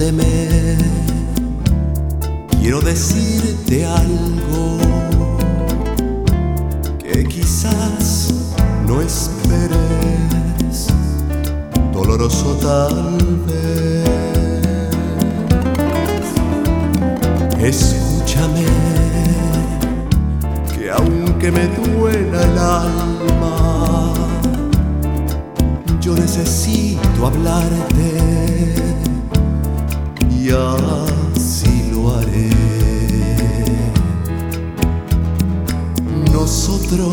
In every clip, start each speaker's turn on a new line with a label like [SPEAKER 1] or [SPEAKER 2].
[SPEAKER 1] Escúchame, quiero decirte algo que quizás no esperes, doloroso tal vez. Escúchame, que aunque me duela el alma, yo necesito hablarte y así lo haré. Nosotros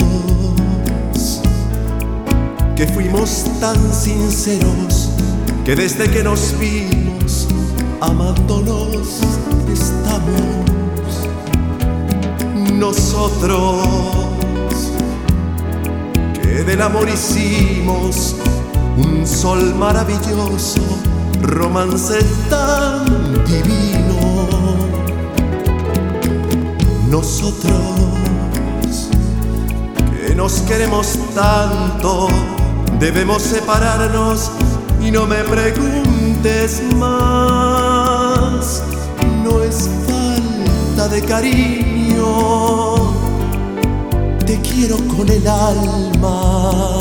[SPEAKER 1] que fuimos tan sinceros, que desde que nos vimos amándonos estamos. Nosotros que del amor hicimos un sol maravilloso, romance tan divino. Nosotros que nos queremos tanto, debemos separarnos y no me preguntes más. No es falta de cariño, te quiero con el alma.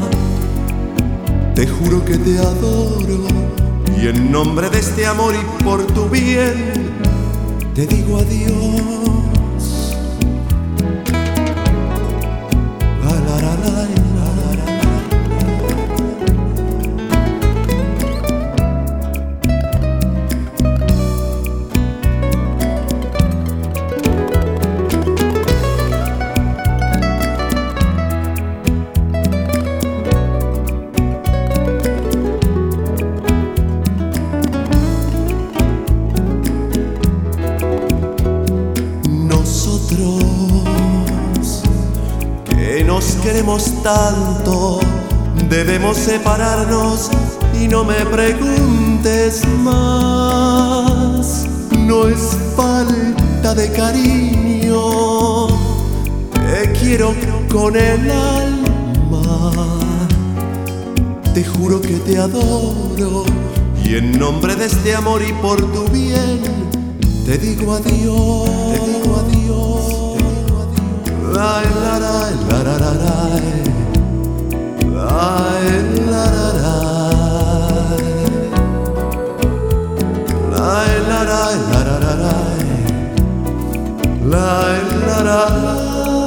[SPEAKER 1] Te juro que te adoro y en nombre de este amor y por tu bien te digo adiós. Que nos queremos tanto, debemos separarnos y no me preguntes más. No es falta de cariño, te quiero con el alma. Te juro que te adoro y en nombre de este amor y por tu bien te digo adiós. Te digo adiós. La la la la la la la la la la la.